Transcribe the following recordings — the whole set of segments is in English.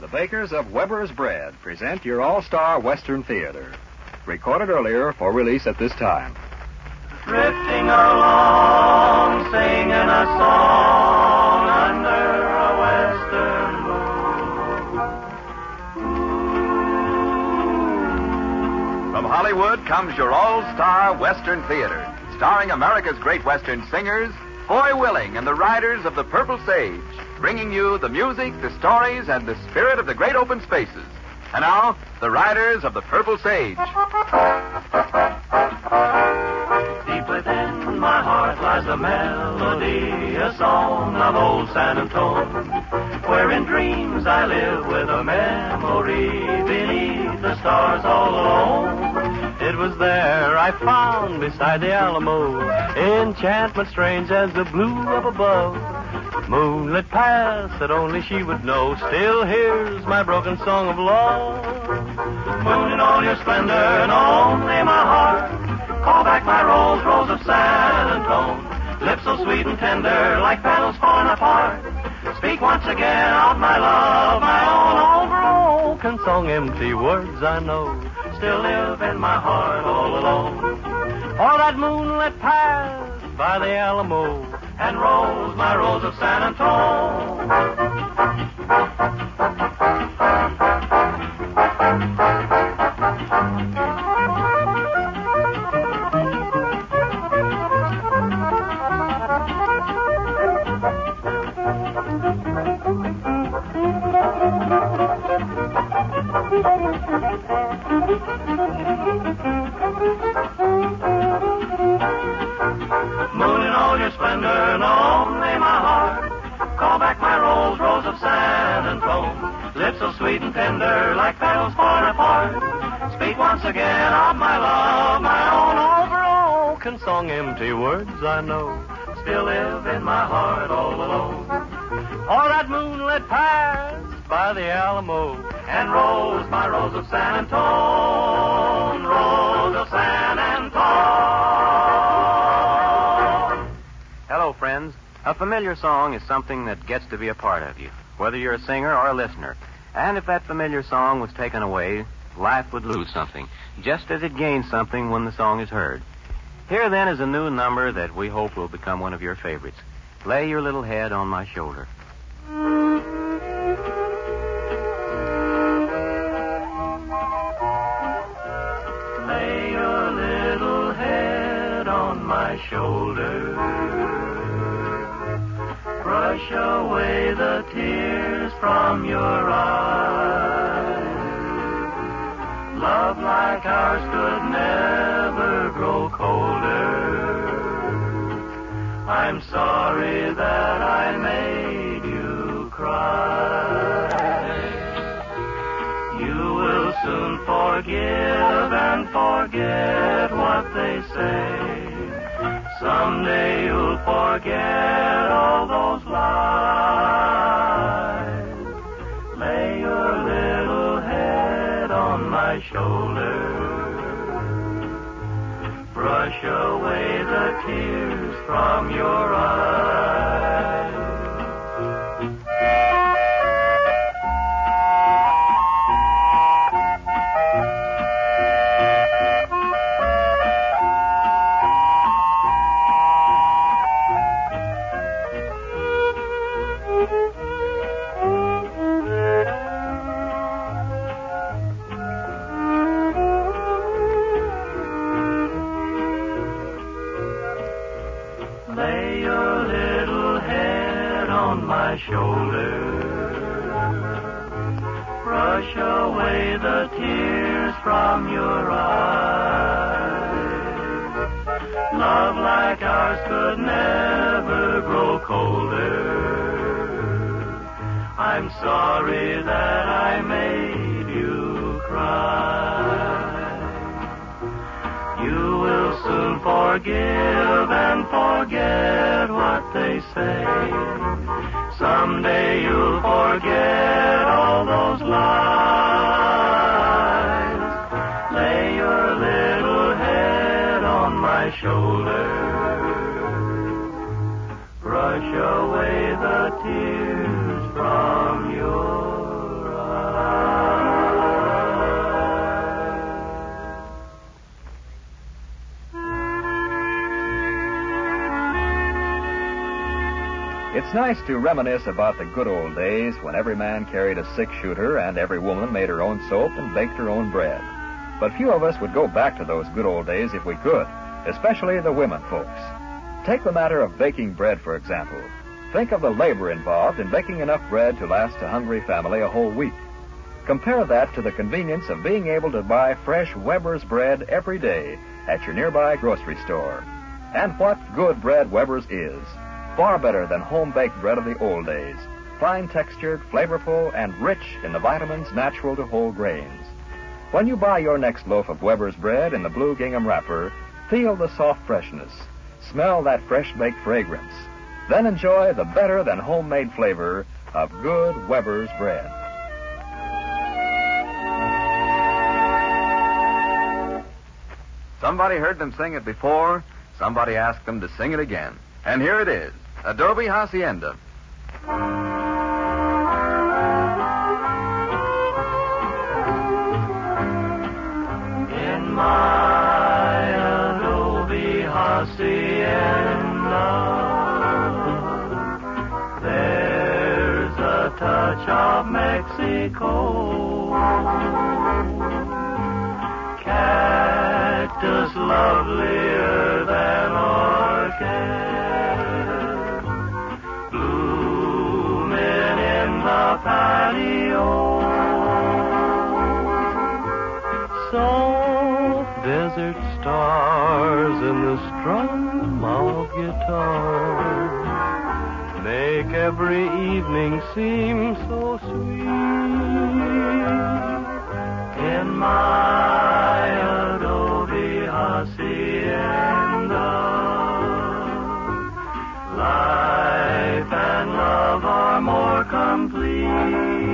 The bakers of Weber's Bread present your all-star Western Theater. Recorded earlier for release at this time. Drifting along, singing a song under a western moon. From Hollywood comes your all-star Western Theater, starring America's great Western singers, Foy Willing and the Riders of the Purple Sage, bringing you the music, the stories, and the spirit of the great open spaces. And now, the Riders of the Purple Sage. Deep within my heart lies a melody, a song of old San Antone, where in dreams I live with a memory beneath the stars all alone. It was there I found beside the Alamo enchantment strange as the blue up above. Moonlit paths that only she would know. Still hears my broken song of love. Moon in all your splendor and only my heart. Call back my rose, rose of San Antone. Lips so sweet and tender like petals falling apart. Speak once again of my love, my own broken song. Empty words I know still live in my heart all alone. Oh, that moonlit path by the Alamo and rose, my rose of San Antone. Moon in all your splendor and only my heart. Call back my rose, rose of San Antone. Lips so sweet and tender like petals falling apart. Speak once again of my love, my own broken song. Empty words I know still live in my heart all alone. Oh, that moonlit path by the Alamo and rose, my rose of San Antone, rose of San Antone. Hello, friends. A familiar song is something that gets to be a part of you, whether you're a singer or a listener. And if that familiar song was taken away, life would lose something, just as it gains something when the song is heard. Here, then, is a new number that we hope will become one of your favorites. Lay your little head on my shoulder. Lay your little head on my shoulder. Brush away the tears from your eyes. Love like ours could never grow colder. I'm sorry that I made you cry. You will soon forgive and forget what they say. Someday you'll forget all those lies. Lay your little head on my shoulder. Brush away the tears from your eyes. Lay your little head on my shoulder. Brush away the tears from your eyes. Love like ours could never grow colder. I'm sorry that I made you cry. You will soon forgive and forget what they say. Someday you'll forget all those lies. Lay your little head on my shoulder. Brush away the tears from your eyes. It's nice to reminisce about the good old days when every man carried a six-shooter and every woman made her own soap and baked her own bread. But few of us would go back to those good old days if we could, especially the women folks. Take the matter of baking bread, for example. Think of the labor involved in baking enough bread to last a hungry family a whole week. Compare that to the convenience of being able to buy fresh Weber's bread every day at your nearby grocery store. And what good bread Weber's is. Far better than home-baked bread of the old days. Fine-textured, flavorful, and rich in the vitamins natural to whole grains. When you buy your next loaf of Weber's bread in the blue gingham wrapper, feel the soft freshness. Smell that fresh-baked fragrance. Then enjoy the better-than-homemade flavor of good Weber's bread. Somebody heard them sing it before. Somebody asked them to sing it again. And here it is, Adobe Hacienda. In my Adobe Hacienda, there's a touch of Mexico. Cactus lovelier than orchid, blooming in the patio. Soft desert stars and the strum of guitars make every evening seem so sweet. In my Adobe Hacienda, life and love are more complete.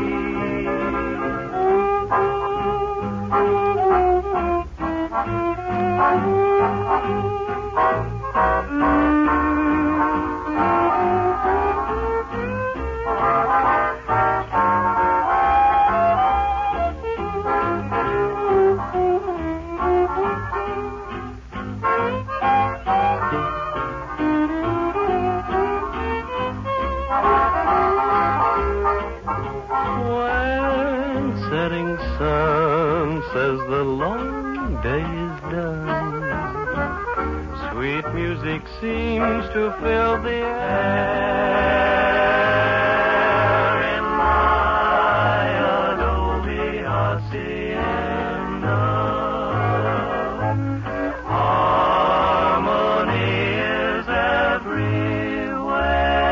Says the long day is done, sweet music seems to fill the air. In my Adobe Hacienda, harmony is everywhere.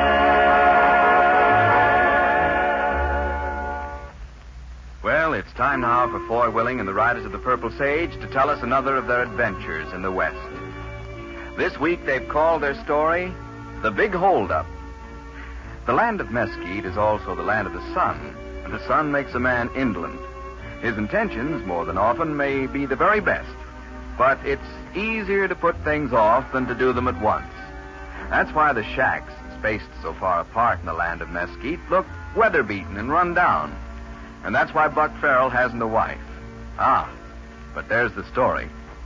Well, it's time now for Foy Willing and the Riders of the Purple Sage to tell us another of their adventures in the West. This week they've called their story The Big Holdup. The land of Mesquite is also the land of the sun, and the sun makes a man indolent. His intentions, more than often, may be the very best, but it's easier to put things off than to do them at once. That's why the shacks, spaced so far apart in the land of Mesquite, look weather-beaten and run down. And that's why Buck Farrell hasn't a wife. But there's the story.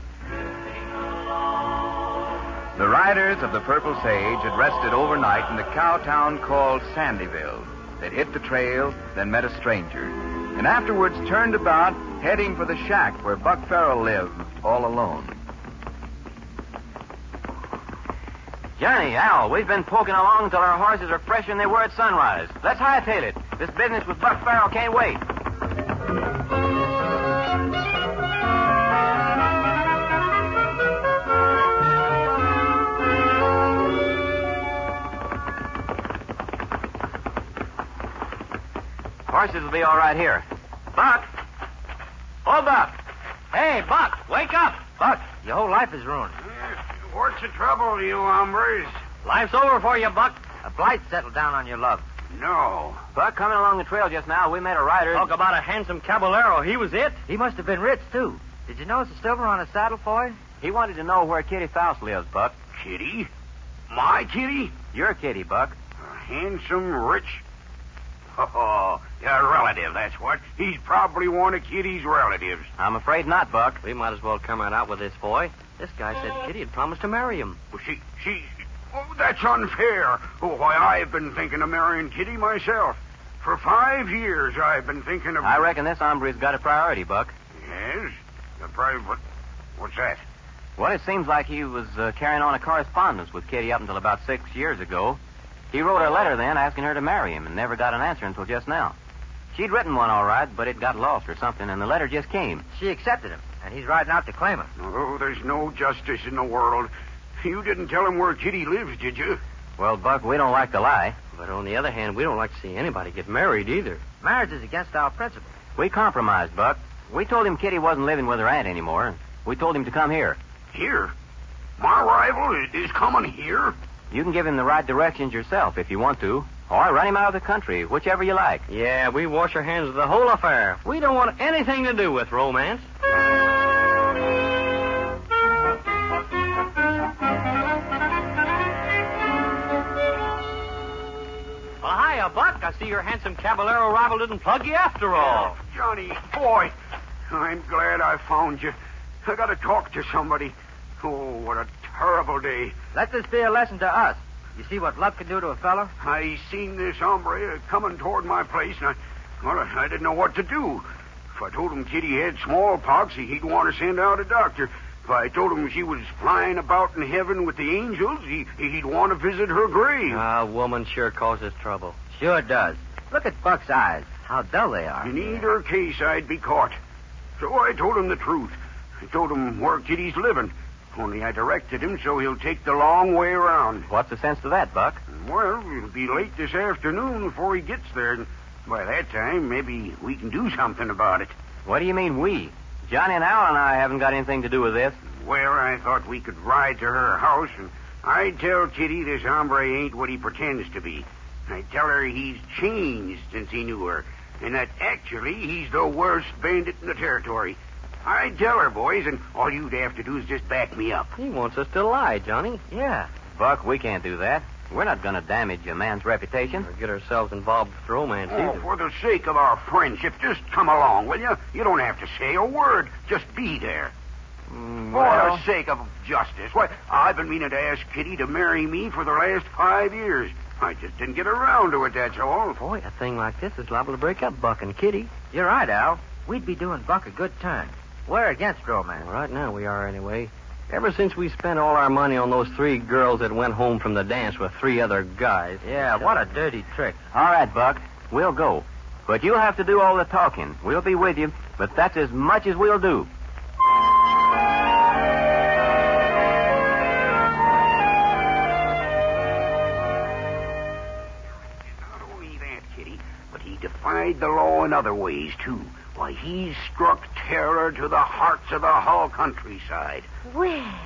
The riders of the Purple Sage had rested overnight in the cow town called Sandyville. They'd hit the trail, then met a stranger, and afterwards turned about, heading for the shack where Buck Farrell lived all alone. Johnny, Al, we've been poking along until our horses are fresher than they were at sunrise. Let's hightail it. This business with Buck Farrell can't wait. Horses will be all right here. Buck! Oh, Buck! Hey, Buck, wake up! Buck, your whole life is ruined. What's the trouble, you hombres? Life's over for you, Buck. A blight settled down on your love. No. Buck, coming along the trail just now, we met a rider. Talk about a handsome caballero. He was it. He must have been rich, too. Did you notice the silver on his saddle, Foy? He wanted to know where Kitty Faust lives, Buck. Kitty? My Kitty? Your Kitty, Buck. Handsome, rich? Oh, a relative, that's what. He's probably one of Kitty's relatives. I'm afraid not, Buck. We might as well come right out with this, Foy. This guy said Kitty had promised to marry him. Well, Oh, that's unfair. Oh, why, I've been thinking of marrying Kitty myself. For 5 years, I've been thinking of... I reckon this hombre's got a priority, Buck. Yes? What's that? Well, it seems like he was carrying on a correspondence with Kitty up until about 6 years ago. He wrote her a letter then asking her to marry him and never got an answer until just now. She'd written one all right, but it got lost or something, and the letter just came. She accepted him, and he's riding out to claim her. Oh, there's no justice in the world. You didn't tell him where Kitty lives, did you? Well, Buck, we don't like to lie. But on the other hand, we don't like to see anybody get married either. Marriage is against our principles. We compromised, Buck. We told him Kitty wasn't living with her aunt anymore, and we told him to come here. Here? My rival is coming here? You can give him the right directions yourself if you want to, or run him out of the country, whichever you like. Yeah, we wash our hands of the whole affair. We don't want anything to do with romance. Well, hiya, Buck. I see your handsome Caballero rival didn't plug you after all. Johnny, boy, I'm glad I found you. I got to talk to somebody. Oh, what a terrible day. Let this be a lesson to us. You see what luck can do to a fellow? I seen this hombre coming toward my place, and I didn't know what to do. If I told him Kitty had smallpox, he'd want to send out a doctor. If I told him she was flying about in heaven with the angels, he'd want to visit her grave. A woman sure causes trouble. Sure does. Look at Buck's eyes. How dull they are. In either case, I'd be caught. So I told him the truth. I told him where Kitty's living. Only I directed him so he'll take the long way around. What's the sense of that, Buck? Well, it'll be late this afternoon before he gets there. And by that time, maybe we can do something about it. What do you mean, we? Johnny and Al and I haven't got anything to do with this. Well, I thought we could ride to her house, and I'd tell Kitty this hombre ain't what he pretends to be. I'd tell her he's changed since he knew her, and that actually he's the worst bandit in the territory. I'd tell her, boys, and all you'd have to do is just back me up. He wants us to lie, Johnny. Yeah. Buck, we can't do that. We're not going to damage a man's reputation. Or get ourselves involved with romance, Oh, either. for the sake of our friendship, just come along, will you? You don't have to say a word. Just be there. For the sake of justice. Why, I've been meaning to ask Kitty to marry me for the last 5 years. I just didn't get around to it, that's all. Boy, a thing like this is liable to break up Buck and Kitty. You're right, Al. We'd be doing Buck a good turn. We're against romance. Well, right now we are, anyway. Ever since we spent all our money on those 3 girls that went home from the dance with 3 other guys. Yeah, what a dirty trick. All right, Buck. We'll go. But you'll have to do all the talking. We'll be with you, but that's as much as we'll do. Not only that, Kitty, but he defied the law in other ways, too. Why, he's struck terror to the hearts of the whole countryside. Well,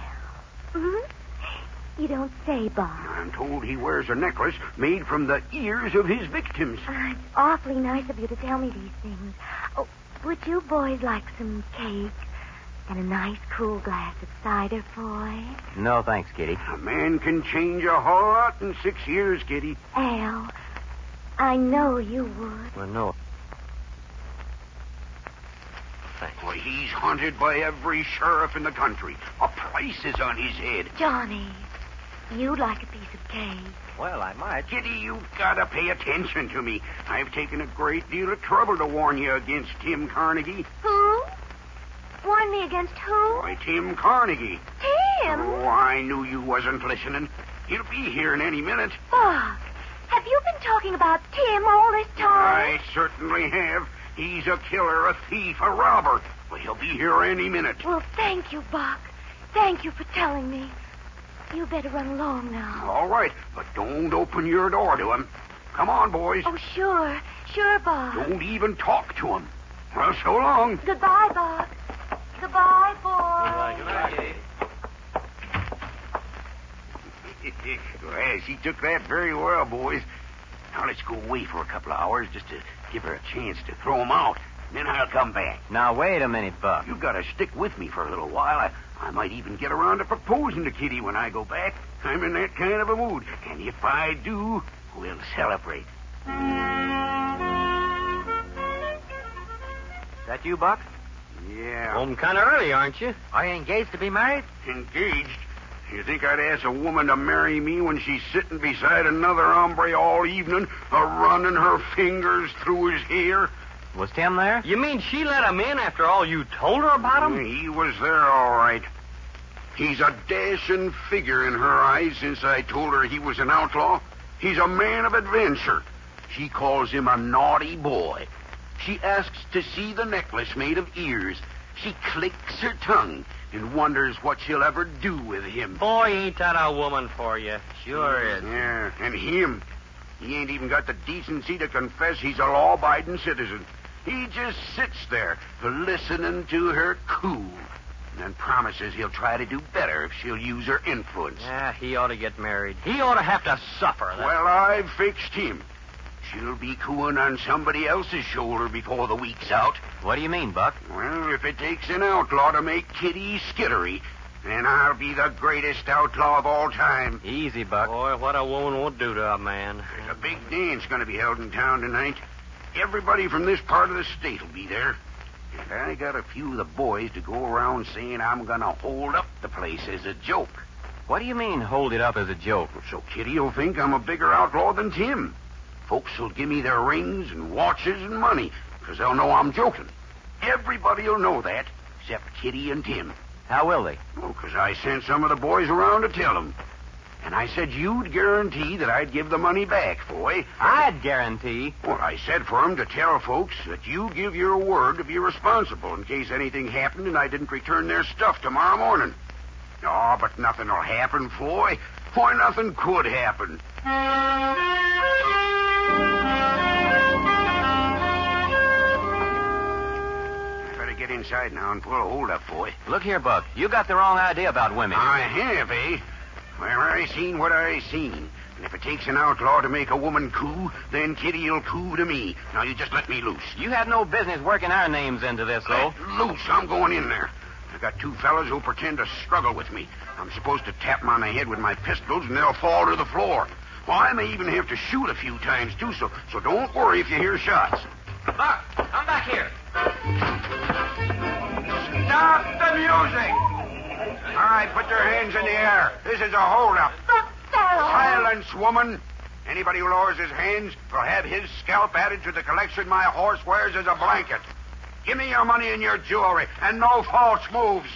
you don't say, Bob. I'm told he wears a necklace made from the ears of his victims. It's awfully nice of you to tell me these things. Oh, would you boys like some cake and a nice cool glass of cider, boy? No, thanks, Kitty. A man can change a whole lot in 6 years, Kitty. Al, I know you would. Well, no. Why, he's hunted by every sheriff in the country. A price is on his head. Johnny, you'd like a piece of cake. Well, I might. Kitty, you've got to pay attention to me. I've taken a great deal of trouble to warn you against Tim Carnegie. Who? Warn me against who? Why, Tim Carnegie. Tim? Oh, I knew you wasn't listening. He'll be here in any minute. Buck, have you been talking about Tim all this time? I certainly have. He's a killer, a thief, a robber. Well, he'll be here any minute. Well, thank you, Buck. Thank you for telling me. You better run along now. All right, but don't open your door to him. Come on, boys. Oh, sure. Sure, Buck. Don't even talk to him. Well, so long. Goodbye, Buck. Goodbye, boy. Well, she took that very well, boys. Now let's go away for a couple of hours just to give her a chance to throw him out. Then I'll come back. Now, wait a minute, Buck. You got to stick with me for a little while. I might even get around to proposing to Kitty when I go back. I'm in that kind of a mood. And if I do, we'll celebrate. That you, Buck? Yeah. Home kind of early, aren't you? Are you engaged to be married? Engaged? You think I'd ask a woman to marry me when she's sitting beside another hombre all evening, running her fingers through his hair? Was Tim there? You mean she let him in after all you told her about him? He was there, all right. He's a dashing figure in her eyes since I told her he was an outlaw. He's a man of adventure. She calls him a naughty boy. She asks to see the necklace made of ears. She clicks her tongue and wonders what she'll ever do with him. Boy, ain't that a woman for you. Sure is. Yeah, and him. He ain't even got the decency to confess he's a law-abiding citizen. He just sits there, listening to her coo, and promises he'll try to do better if she'll use her influence. Yeah, he ought to get married. He ought to have to suffer. Well, I've fixed him. She'll be cooing on somebody else's shoulder before the week's out. What do you mean, Buck? Well, if it takes an outlaw to make Kitty skittery, then I'll be the greatest outlaw of all time. Easy, Buck. Boy, what a woman won't do to a man. There's a big dance going to be held in town tonight. Everybody from this part of the state will be there. And I got a few of the boys to go around saying I'm going to hold up the place as a joke. What do you mean, hold it up as a joke? So Kitty will think I'm a bigger outlaw than Tim. Folks will give me their rings and watches and money, because they'll know I'm joking. Everybody will know that, except Kitty and Tim. How will they? Oh, because I sent some of the boys around to tell them. And I said you'd guarantee that I'd give the money back, boy. I'd guarantee. Well, I said for 'em to tell folks that you give your word to be responsible in case anything happened and I didn't return their stuff tomorrow morning. Oh, but nothing will happen, Foy. Why, nothing could happen. Better get inside now and pull a hold up, Foy. Look here, Buck. You got the wrong idea about women. I have, eh? Well, I seen what I seen. And if it takes an outlaw to make a woman coo, then Kitty'll coo to me. Now, you just let me loose. You had no business working our names into this, though. Let loose. I'm going in there. I got two fellas who'll pretend to struggle with me. I'm supposed to tap them on the head with my pistols, and they'll fall to the floor. Well, I may even have to shoot a few times, too, so don't worry if you hear shots. Buck, come back here. Stop the music! All right, put your hands in the air. This is a holdup. Silence, woman. Anybody who lowers his hands will have his scalp added to the collection my horse wears as a blanket. Give me your money and your jewelry, and no false moves.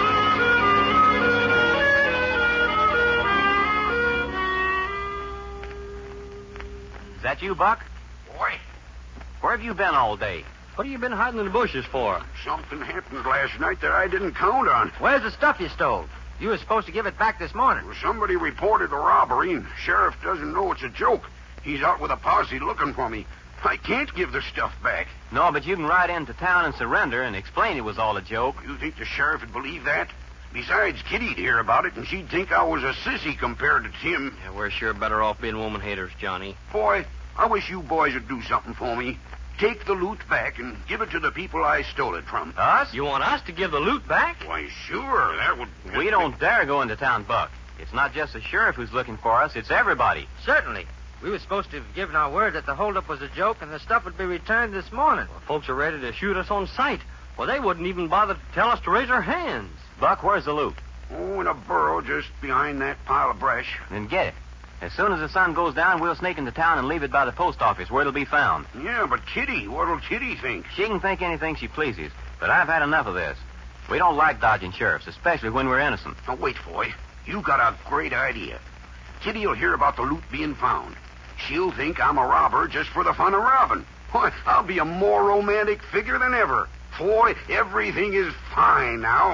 Is that you, Buck? Boy, Where have you been all day? What have you been hiding in the bushes for? something happened last night that I didn't count on. Where's the stuff you stole? You were supposed to give it back this morning. Well, somebody reported a robbery, and the sheriff doesn't know it's a joke. He's out with a posse looking for me. I can't give the stuff back. No, but you can ride into town and surrender and explain it was all a joke. You think the sheriff would believe that? Besides, Kitty'd hear about it, and she'd think I was a sissy compared to Tim. Yeah, we're sure better off being woman haters, Johnny. Boy, I wish you boys would do something for me. Take the loot back and give it to the people I stole it from. Us? You want us to give the loot back? Why, sure, that would... We don't dare go into town, Buck. It's not just the sheriff who's looking for us, it's everybody. Certainly. We were supposed to have given our word that the holdup was a joke and the stuff would be returned this morning. Well, folks are ready to shoot us on sight. Well, they wouldn't even bother to tell us to raise our hands. Buck, where's the loot? Oh, in a burrow just behind that pile of brush. Then get it. As soon as the sun goes down, we'll sneak into town and leave it by the post office where it'll be found. Yeah, but Kitty, what'll Kitty think? She can think anything she pleases, but I've had enough of this. We don't like dodging sheriffs, especially when we're innocent. Now, wait, Foy. You got a great idea. Kitty'll hear about the loot being found. She'll think I'm a robber just for the fun of robbing. Why, I'll be a more romantic figure than ever. Foy, everything is fine now.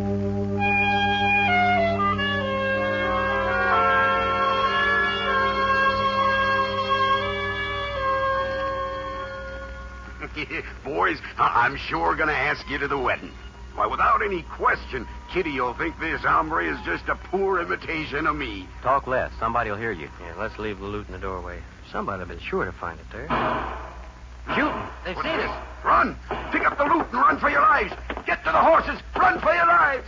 Boys, I'm sure going to ask you to the wedding. Why, without any question, Kitty'll think this hombre is just a poor imitation of me. Talk less. Somebody'll hear you. Yeah, let's leave the loot in the doorway. Somebody'll be sure to find it there. Shooting. They've seen us. Run! Pick up the loot and run for your lives! Get to the horses! Run for your lives!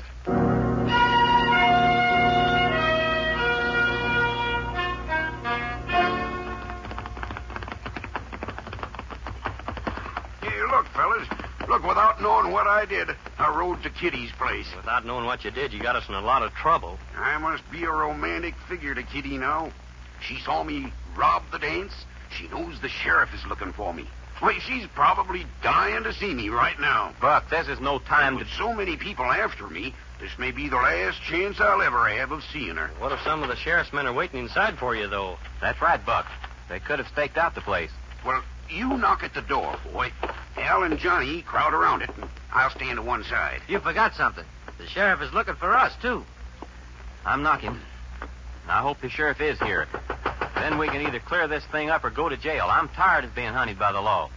Hey, look, fellas. Look, without knowing what I did, I rode to Kitty's place. Without knowing what you did, you got us in a lot of trouble. I must be a romantic figure to Kitty now. She saw me rob the dance. She knows the sheriff is looking for me. Why, she's probably dying to see me right now. Buck, this is no time With so many people after me, this may be the last chance I'll ever have of seeing her. What if some of the sheriff's men are waiting inside for you, though? That's right, Buck. They could have staked out the place. Well, you knock at the door, boy. Al and Johnny crowd around it, and I'll stand to one side. You forgot something. The sheriff is looking for us, too. I'm knocking. And I hope the sheriff is here. Then we can either clear this thing up or go to jail. I'm tired of being hunted by the law.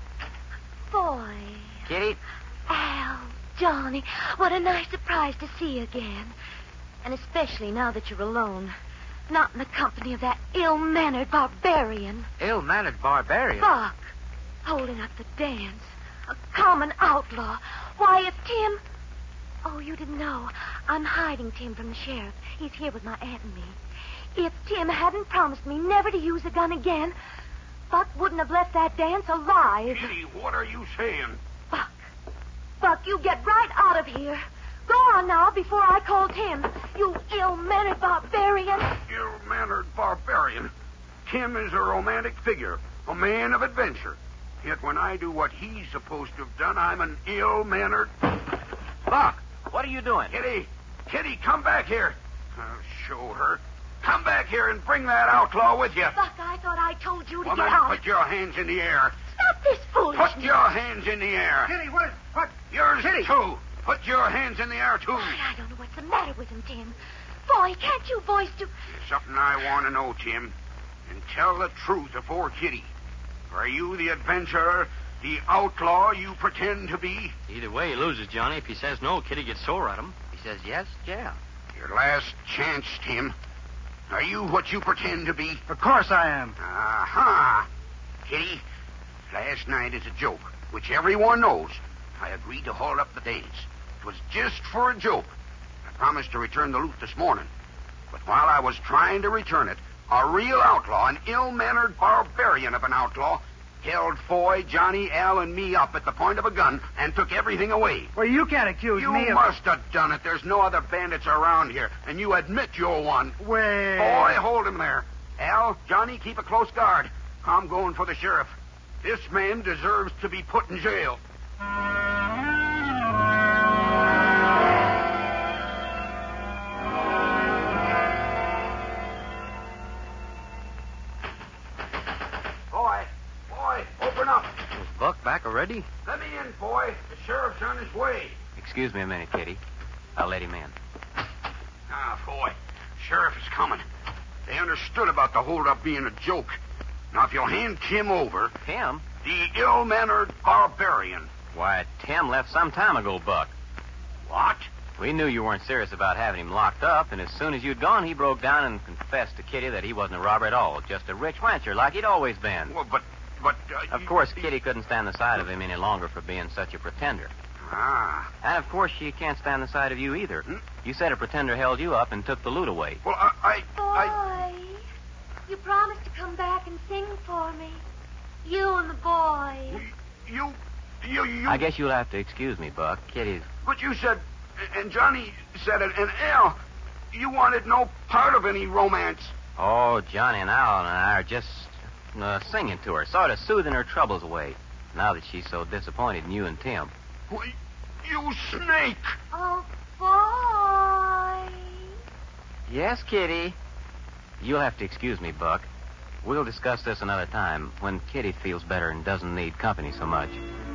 Boy. Kitty? Al, Johnny, what a nice surprise to see you again. And especially now that you're alone. Not in the company of that ill-mannered barbarian. Ill-mannered barbarian? Buck, holding up the dance. A common outlaw. Why, if Tim... Oh, you didn't know. I'm hiding Tim from the sheriff. He's here with my aunt and me. If Tim hadn't promised me never to use a gun again, Buck wouldn't have left that dance alive. Kitty, what are you saying? Buck, you get right out of here. Go on now before I call Tim. You ill-mannered barbarian. Ill-mannered barbarian. Tim is a romantic figure, a man of adventure. Yet when I do what he's supposed to have done, I'm an ill-mannered... Buck, what are you doing? Kitty, come back here. I'll show her. Come back here and bring that outlaw with you. Buck, I thought I told you to Woman, get out. put your hands in the air. Stop this foolishness. Put your hands in the air. Kitty, what? Yours, Kitty. too. Put your hands in the air, too. I don't know what's the matter with him, Tim. Boy, can't you voice to... There's something I want to know, Tim. And tell the truth afore Kitty. Are you the adventurer, the outlaw you pretend to be? Either way, he loses, Johnny. If he says no, Kitty gets sore at him. He says yes, yeah. Your last chance, Tim. Are you what you pretend to be? Of course I am. Aha! Kitty, last night is a joke, which everyone knows. I agreed to hold up the dance. It was just for a joke. I promised to return the loot this morning. But while I was trying to return it, a real outlaw, an ill-mannered barbarian of an outlaw, held Foy, Johnny, Al, and me up at the point of a gun and took everything away. Well, you can't accuse You me of... must have done it. There's no other bandits around here, and you admit you're one. Well... Boy, hold him there. Al, Johnny, keep a close guard. I'm going for the sheriff. This man deserves to be put in jail. Boy, open up. Is Buck back already? Let me in, boy. The sheriff's on his way. Excuse me a minute, Kitty. I'll let him in. Ah, boy. Sheriff is coming. They understood about the holdup being a joke. Now, if you'll hand Tim over... Tim? The ill-mannered barbarian. Why, Tim left some time ago, Buck. What? We knew you weren't serious about having him locked up, and as soon as you'd gone, he broke down and confessed to Kitty that he wasn't a robber at all, just a rich rancher like he'd always been. Well, but... Of course, Kitty couldn't stand the sight of him any longer for being such a pretender. Ah. And, of course, she can't stand the sight of you either. Hmm? You said a pretender held you up and took the loot away. Well, Boy, you promised to come back and sing for me. You and the boy. You... I guess you'll have to excuse me, Buck. Kitty's... But you said... And Johnny said it, and Al... You wanted no part of any romance. Oh, Johnny and Al and I are just singing to her, sort of soothing her troubles away, now that she's so disappointed in you and Tim. Why, you snake! Oh, boy. Yes, Kitty. You'll have to excuse me, Buck. We'll discuss this another time, when Kitty feels better and doesn't need company so much.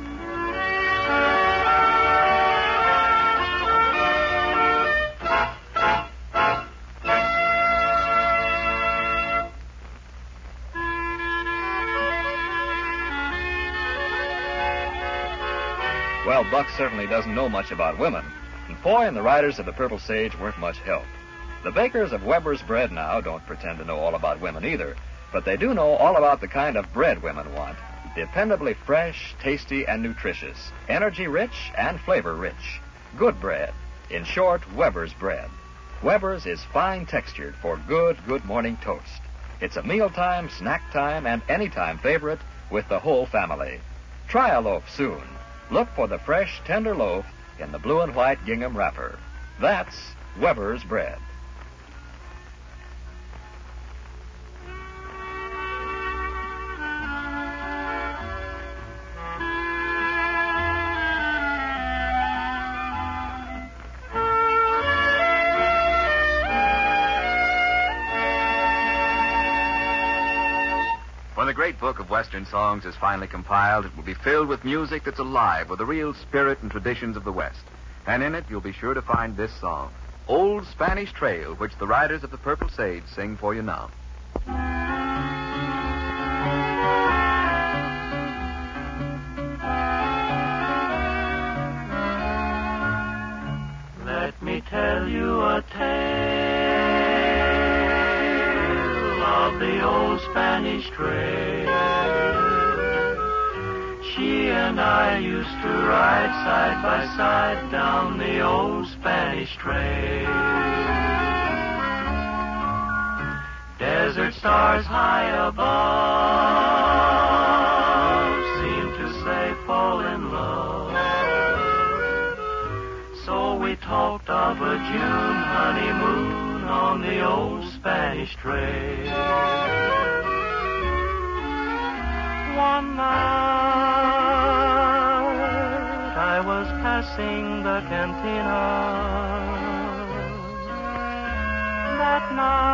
Well, Buck certainly doesn't know much about women, and Foy and the riders of the Purple Sage weren't much help. The bakers of Weber's Bread now don't pretend to know all about women either, but they do know all about the kind of bread women want. Dependably fresh, tasty, and nutritious. Energy-rich and flavor-rich. Good bread. In short, Weber's Bread. Weber's is fine-textured for good morning toast. It's a mealtime, snack time, and anytime favorite with the whole family. Try a loaf soon. look for the fresh, tender loaf in the blue and white gingham wrapper. That's Weber's bread. When the great book of Western songs is finally compiled, it will be filled with music that's alive with the real spirit and traditions of the West. And in it, you'll be sure to find this song, Old Spanish Trail, which the Riders of the Purple Sage sing for you now. Let me tell you a tale of the old Spanish trail. She and I used to ride side by side down the old Spanish trail. Desert stars high above seemed to say fall in love. So we talked of a June honeymoon on the old Spanish trail. One night I was passing the cantina. That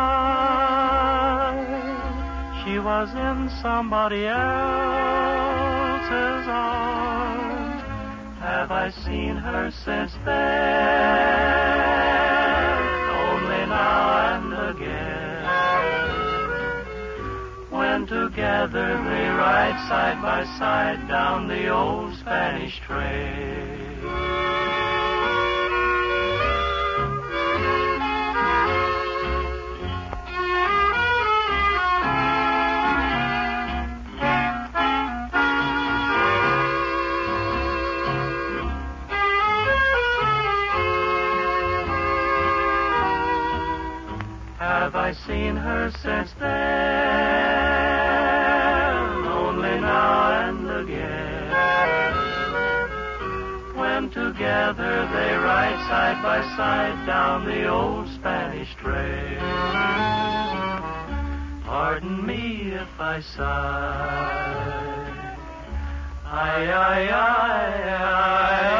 night she was in somebody else's arms. Have I seen her since then? Only now and again. When together they ride side by side down the old Spanish trail. Have I seen her since then? Only now and again. When together they ride side by side down the old Spanish trail. Pardon me if I sigh. Ay, ay, ay, ay,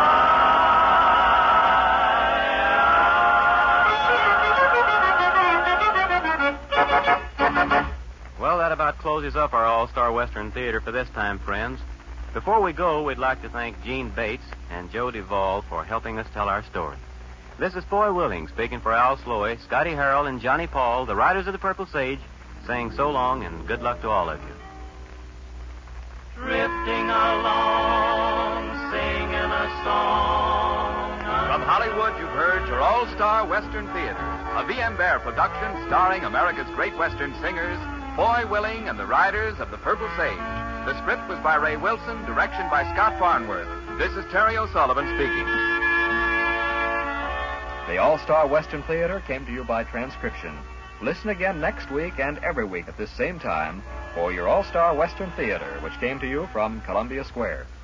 Well, that about closes up our All-Star Western Theater for this time, friends. Before we go, we'd like to thank Gene Bates and Joe Duvall for helping us tell our story. This is Foy Willing speaking for Al Sloy, Scotty Harrell, and Johnny Paul, the Riders of the Purple Sage, saying so long and good luck to all of you. drifting along, singing a song. From Hollywood, you've heard your All-Star Western Theater, a V.M. Bear production starring America's great Western singers, Foy Willing and the Riders of the Purple Sage. The script was by Ray Wilson, direction by Scott Farnworth. This is Terry O'Sullivan speaking. The All-Star Western Theater came to you by transcription. Listen again next week and every week at this same time for your All-Star Western Theater, which came to you from Columbia Square.